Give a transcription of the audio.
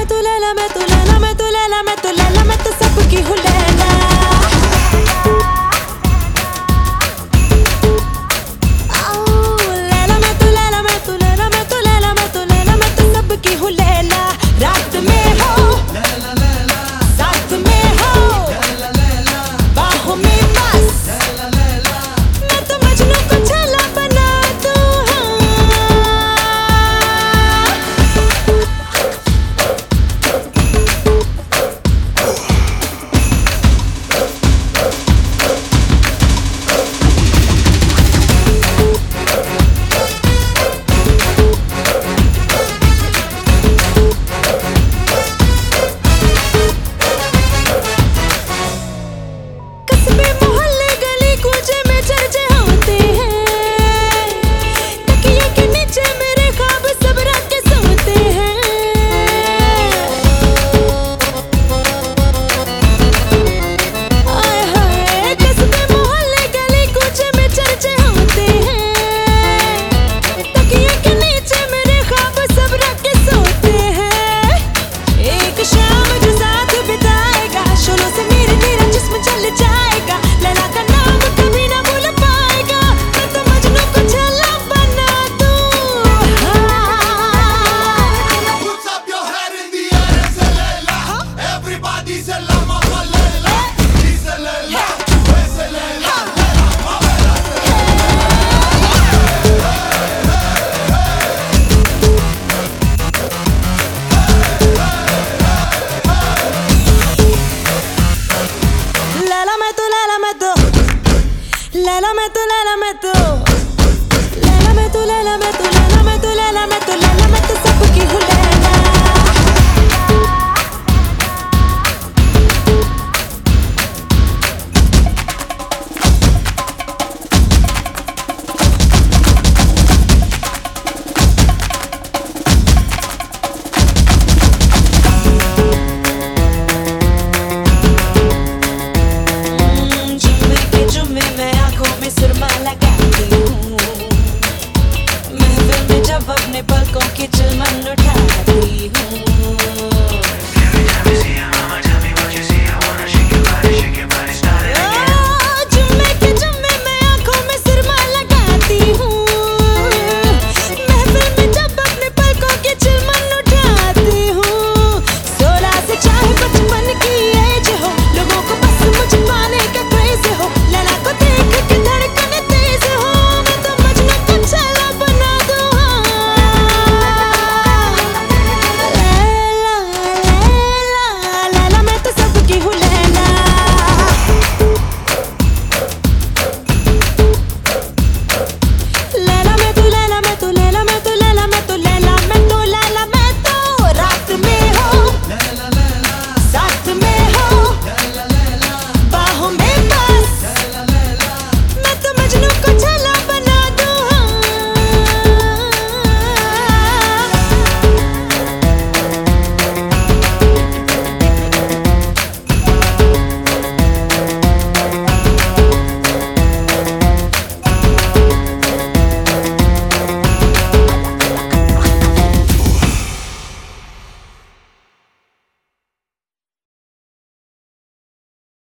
तू लैला, मैं तू लैला, मैं तू लैला, मैं तू लैला, मैं तो सबकी हूँ लैला। लैला मैं तू लैला, मैं तू लैला, मैं तू लैला, मैं तू लैला, मैं तो सबकी हूँ लैला। रात में हो साथ में हो बाहों में बस, मैं तो मजनू को छाला बना दूँ। लैला मैं तू लैला मैं तू